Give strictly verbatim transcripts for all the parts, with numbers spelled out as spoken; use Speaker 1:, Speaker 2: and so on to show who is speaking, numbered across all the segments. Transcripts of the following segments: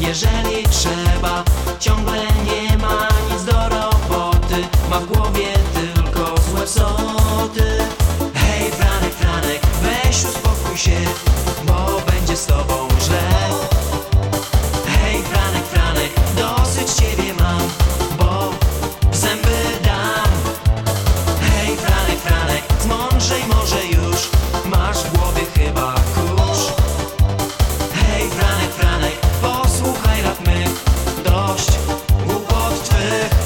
Speaker 1: jeżeli trzeba. Ciągle nie ma nic do roboty, ma w głowie tylko złe psoty. Hej Franek, Franek, weź uspokój się, bo będzie z tobą źle. Hej Franek, Franek, dosyć ciebie mam, bo w zęby dam. Hej Franek, Franek, zmądrzej może już, masz w głowie chyba kurz. Hej Franek, Franek, posłuchaj rad mych, dość głupot twych.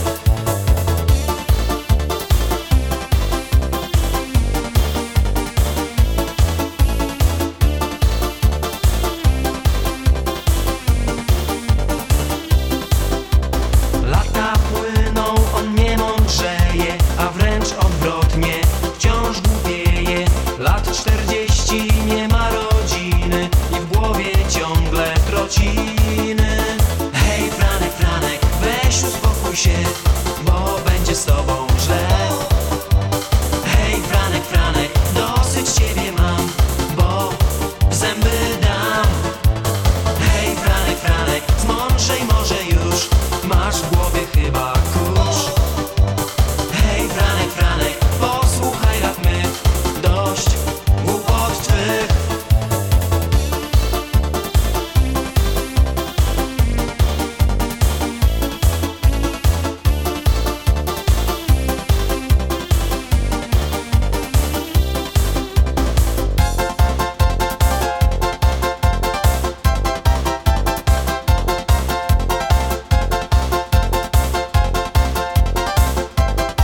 Speaker 1: Lata płyną, on nie mądrzeje, a wręcz odwrotnie, wciąż głupieje. Lat czterdzieści, nie ma rodziny i w głowie ciągle trociny. Hej Franek, Franek, weź uspokój się, bo będzie z tobą źle. Hej Franek, Franek, dosyć ciebie mam, bo w zęby dam. Hej Franek, Franek, zmądrzej może już, masz w głowie chyba kurz. Hej Franek, Franek, posłuchaj rad mych, dość głupot twych.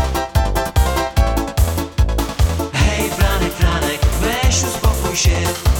Speaker 1: Hej Franek, Franek, weź uspokój się,